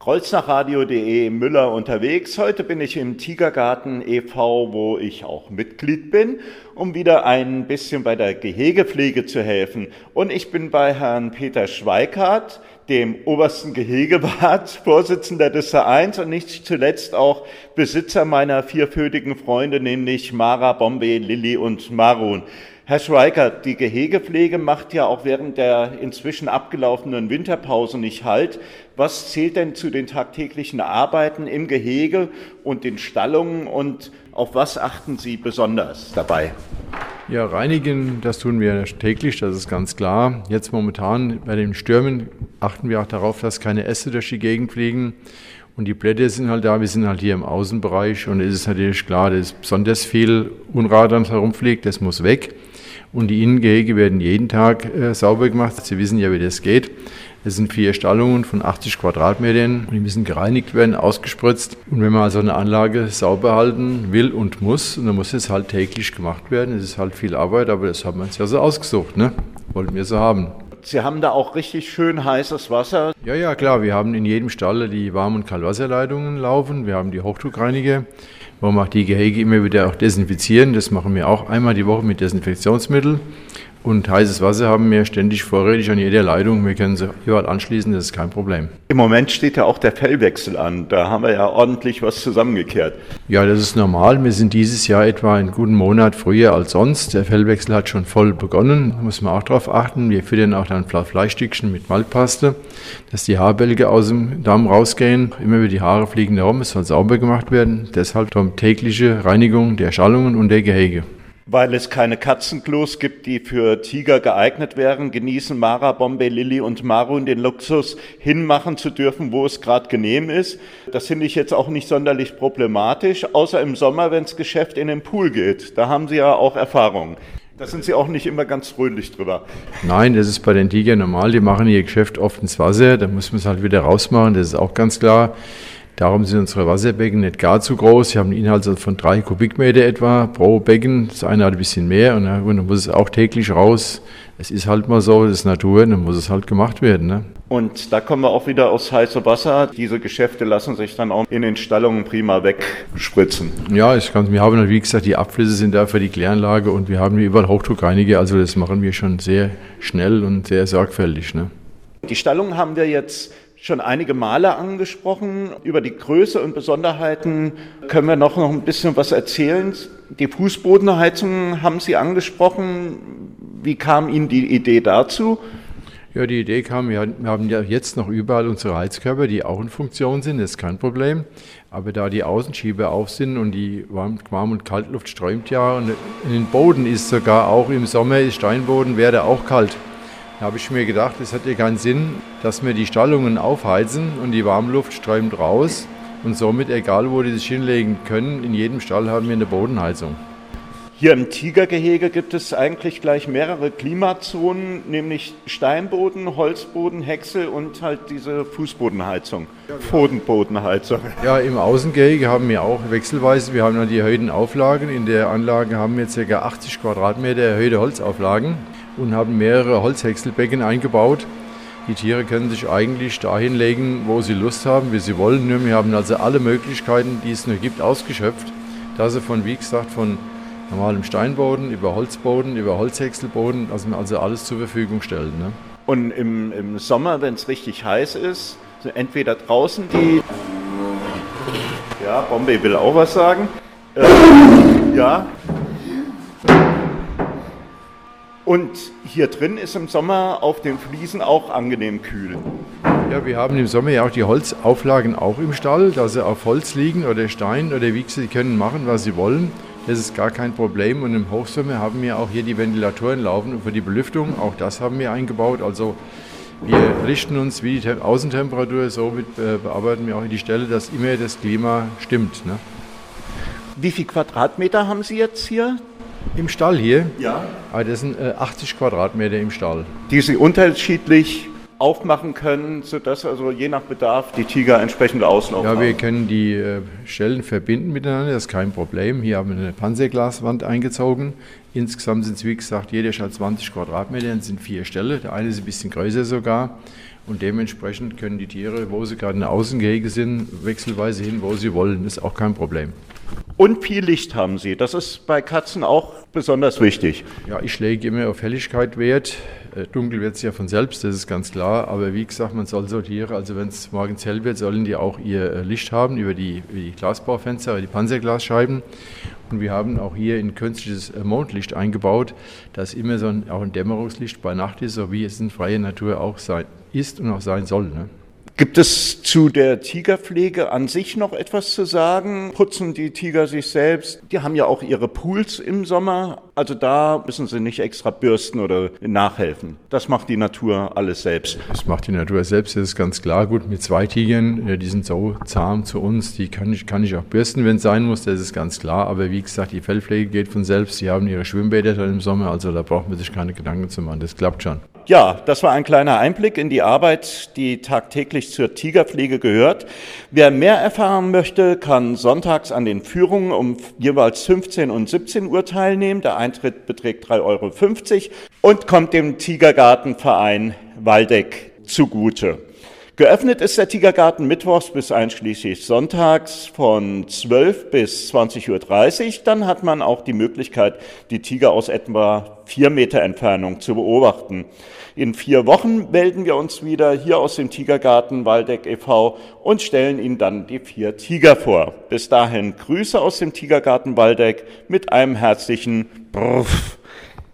kreuznachradio.de Müller unterwegs. Heute bin ich im Tigergarten e.V., wo ich auch Mitglied bin, um wieder ein bisschen bei der Gehegepflege zu helfen. Und ich bin bei Herrn Peter Schweikart, dem obersten Gehegewart, Vorsitzender des Vereins und nicht zuletzt auch Besitzer meiner vierfüßigen Freunde, nämlich Mara, Bombay, Lilly und Marun. Herr Schweikart, die Gehegepflege macht ja auch während der inzwischen abgelaufenen Winterpause nicht Halt. Was zählt denn zu den tagtäglichen Arbeiten im Gehege und den Stallungen und auf was achten Sie besonders dabei? Ja, reinigen, das tun wir täglich, das ist ganz klar. Jetzt momentan bei den Stürmen achten wir auch darauf, dass keine Äste durch die Gegend fliegen. Und die Blätter sind halt da, wir sind halt hier im Außenbereich und es ist natürlich klar, dass besonders viel Unrat herumfliegt, das muss weg. Und die Innengehege werden jeden Tag sauber gemacht. Sie wissen ja, wie das geht. Es sind 4 Stallungen von 80 Quadratmetern und die müssen gereinigt werden, ausgespritzt. Und wenn man also eine Anlage sauber halten will und muss, dann muss es halt täglich gemacht werden. Es ist halt viel Arbeit, aber das haben wir uns ja so ausgesucht, ne? Wollten wir so haben. Sie haben da auch richtig schön heißes Wasser. Ja, klar. Wir haben in jedem Stall die Warm- und Kaltwasserleitungen laufen. Wir haben die Hochdruckreiniger. Wo wir auch die Gehege immer wieder auch desinfizieren. Das machen wir auch einmal die Woche mit Desinfektionsmittel. Und heißes Wasser haben wir ständig vorrätig an jeder Leitung. Wir können sie überall anschließen, das ist kein Problem. Im Moment steht ja auch der Fellwechsel an. Da haben wir ja ordentlich was zusammengekehrt. Ja, das ist normal. Wir sind dieses Jahr etwa einen guten Monat früher als sonst. Der Fellwechsel hat schon voll begonnen. Da muss man auch darauf achten. Wir füttern auch dann Fleischstückchen mit Maltpaste, dass die Haarbälge aus dem Darm rausgehen. Immer wieder die Haare fliegen herum. Es soll sauber gemacht werden. Deshalb tägliche Reinigung der Stallungen und der Gehege. Weil es keine Katzenklos gibt, die für Tiger geeignet wären, genießen Mara, Bombay, Lilly und Marun den Luxus, hinmachen zu dürfen, wo es gerade genehm ist. Das finde ich jetzt auch nicht sonderlich problematisch, außer im Sommer, wenn das Geschäft in den Pool geht. Da haben Sie ja auch Erfahrungen. Da sind Sie auch nicht immer ganz fröhlich drüber. Nein, das ist bei den Tigern normal. Die machen ihr Geschäft oft ins Wasser. Da muss man es halt wieder rausmachen, das ist auch ganz klar. Darum sind unsere Wasserbecken nicht gar zu groß. Sie haben einen Inhalt von 3 Kubikmeter etwa pro Becken. Das eine hat ein bisschen mehr und dann muss es auch täglich raus. Es ist halt mal so, das ist Natur, dann muss es halt gemacht werden. Ne? Und da kommen wir auch wieder aufs heiße Wasser. Diese Geschäfte lassen sich dann auch in den Stallungen prima wegspritzen. Ja, wir haben, wie gesagt, die Abflüsse sind da für die Kläranlage und wir haben überall Hochdruckreiniger. Also das machen wir schon sehr schnell und sehr sorgfältig. Ne? Die Stallungen haben wir jetzt schon einige Male angesprochen. Über die Größe und Besonderheiten können wir noch ein bisschen was erzählen. Die Fußbodenheizung haben Sie angesprochen. Wie kam Ihnen die Idee dazu? Ja, die Idee kam, wir haben ja jetzt noch überall unsere Heizkörper, die auch in Funktion sind, das ist kein Problem. Aber da die Außenschieber auf sind und die Warm- und Kaltluft strömt ja und in den Boden ist sogar auch im Sommer, Steinboden wäre auch kalt. Da habe ich mir gedacht, es hat ja keinen Sinn, dass wir die Stallungen aufheizen und die Warmluft strömt raus und somit, egal wo die sich hinlegen können, in jedem Stall haben wir eine Bodenheizung. Hier im Tigergehege gibt es eigentlich gleich mehrere Klimazonen, nämlich Steinboden, Holzboden, Häcksel und halt diese Fußbodenheizung, Bodenheizung. Ja, im Außengehege haben wir auch wechselweise, wir haben noch die erhöhten Auflagen. In der Anlage haben wir ca. 80 Quadratmeter erhöhte Holzauflagen und haben mehrere Holzhäckselbecken eingebaut. Die Tiere können sich eigentlich dahin legen, wo sie Lust haben, wie sie wollen. Nur wir haben also alle Möglichkeiten, die es nur gibt, ausgeschöpft. Da sie von, wie gesagt, von normalem Steinboden, über Holzboden, über Holzhäckselboden, also alles zur Verfügung stellen. Ne? Und im Sommer, wenn es richtig heiß ist, so entweder draußen die, ja, Bombay will auch was sagen, ja, und hier drin ist im Sommer auf den Fliesen auch angenehm kühl. Ja, wir haben im Sommer ja auch die Holzauflagen auch im Stall, dass sie auf Holz liegen oder Stein oder wie gesagt, sie können machen, was sie wollen. Das ist gar kein Problem und im Hochsommer haben wir auch hier die Ventilatoren laufen für die Belüftung, auch das haben wir eingebaut. Also wir richten uns wie die Außentemperatur, somit bearbeiten wir auch die Stelle, dass immer das Klima stimmt. Ne? Wie viel Quadratmeter haben Sie jetzt hier? Im Stall hier? Ja. Das sind 80 Quadratmeter im Stall. Die Sie unterschiedlich aufmachen können, sodass also je nach Bedarf die Tiger entsprechend Auslauf haben? Ja, wir können die Stellen verbinden miteinander, das ist kein Problem. Hier haben wir eine Panzerglaswand eingezogen. Insgesamt sind es, wie gesagt, jeder hat 20 Quadratmeter, das sind 4 Ställe. Der eine ist ein bisschen größer sogar. Und dementsprechend können die Tiere, wo sie gerade in Außengehege sind, wechselweise hin, wo sie wollen. Das ist auch kein Problem. Und viel Licht haben Sie. Das ist bei Katzen auch besonders wichtig. Ja, ich lege immer auf Helligkeit Wert. Dunkel wird es ja von selbst, das ist ganz klar. Aber wie gesagt, man soll so Tiere, also wenn es morgens hell wird, sollen die auch ihr Licht haben über die Glasbaufenster, über die Panzerglasscheiben. Und wir haben auch hier ein künstliches Mondlicht eingebaut, das immer auch ein Dämmerungslicht bei Nacht ist, so wie es in freier Natur auch ist und auch sein soll. Ne? Gibt es zu der Tigerpflege an sich noch etwas zu sagen? Putzen die Tiger sich selbst? Die haben ja auch ihre Pools im Sommer. Also da müssen sie nicht extra bürsten oder nachhelfen. Das macht die Natur alles selbst. Das macht die Natur selbst, das ist ganz klar. Gut, mit 2 Tigern, die sind so zahm zu uns, die kann ich auch bürsten, wenn es sein muss, das ist ganz klar. Aber wie gesagt, die Fellpflege geht von selbst. Die haben ihre Schwimmbäder dann im Sommer, also da braucht man sich keine Gedanken zu machen. Das klappt schon. Ja, das war ein kleiner Einblick in die Arbeit, die tagtäglich zur Tigerpflege gehört. Wer mehr erfahren möchte, kann sonntags an den Führungen um jeweils 15 und 17 Uhr teilnehmen. Der Eintritt beträgt 3,50 € und kommt dem Tiergartenverein Waldeck zugute. Geöffnet ist der Tiergarten mittwochs bis einschließlich sonntags von 12 bis 20:30 Uhr. Dann hat man auch die Möglichkeit, die Tiger aus etwa 4 Meter Entfernung zu beobachten. In 4 Wochen melden wir uns wieder hier aus dem Tiergarten Waldeck e.V. und stellen Ihnen dann die 4 Tiger vor. Bis dahin Grüße aus dem Tiergarten Waldeck mit einem herzlichen Brrrf.